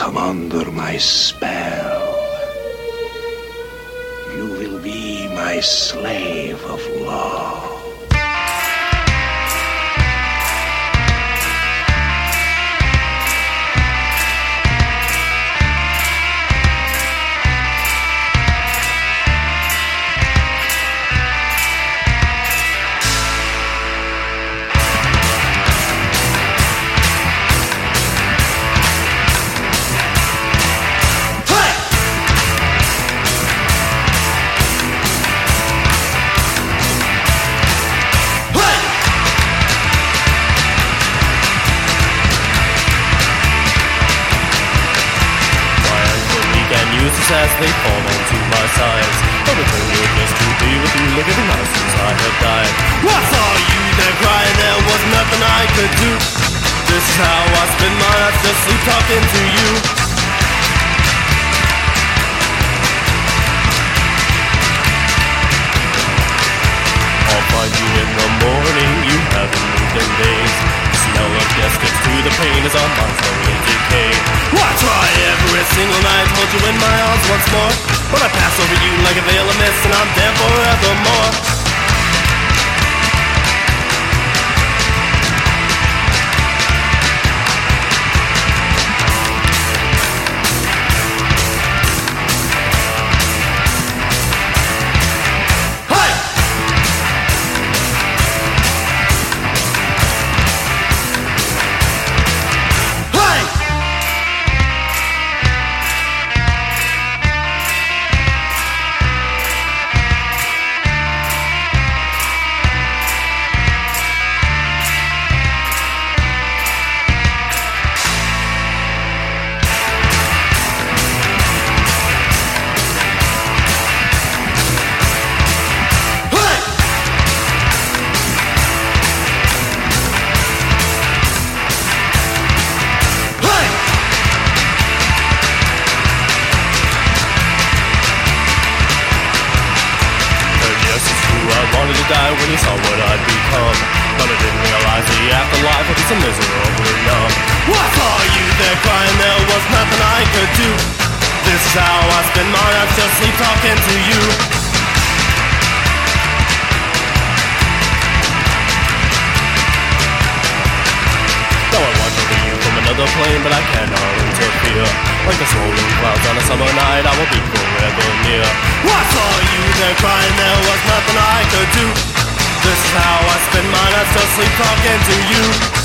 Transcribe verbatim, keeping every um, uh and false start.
come under my spell. You will be my slave of love. As they fall onto my sides, but it's only just to be with you. Look at the nice since I have died. I saw you there crying, there was nothing I could do. This is how I spend my nights, just sleep talking to you. I'll find you in the morning, you haven't moved in days. The smell of death gets to the pain as our minds slowly decay. I try every single night, hold you in my arms once more, but I pass over you like a veil of mist, and I'm there forevermore. When he saw what I'd become, but I didn't realize the afterlife would be so miserably numb. I saw you there crying, there was nothing I could do. This is how I spend my nights, just sleep talking to you. Though I watch over you from another plane, but I cannot interfere. Like the swollen clouds on a summer night, I will be forever near. I saw you there crying, there was nothing I could do. This is how I spend my nights, just sleep talking to you.